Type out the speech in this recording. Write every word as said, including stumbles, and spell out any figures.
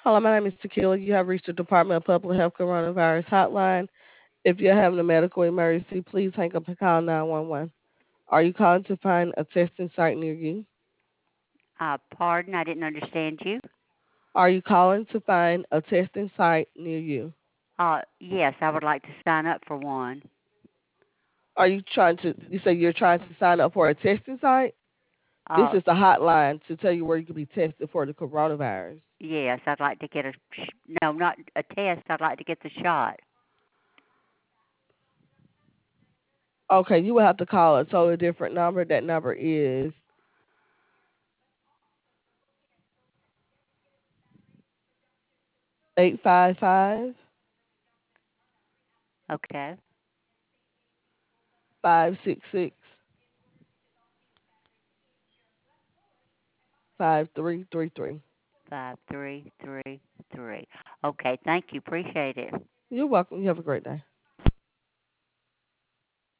Hello, my name is Tequila. You have reached the Department of Public Health Coronavirus Hotline. If you're having a medical emergency, please hang up and call nine one one. Are you calling to find a testing site near you? Uh, pardon, I didn't understand you. Are you calling to find a testing site near you? Uh, yes, I would like to sign up for one. Are you trying to, you say you're trying to sign up for a testing site? This Uh, is the hotline to tell you where you can be tested for the coronavirus. yes, I'd like to get a, sh- no, not a test. I'd like to get the shot. Okay, you will have to call a totally different number. That number is eight five five, Okay, five six six, five three three three. five three three three. Okay, thank you. Appreciate it. You're welcome. You have a great day.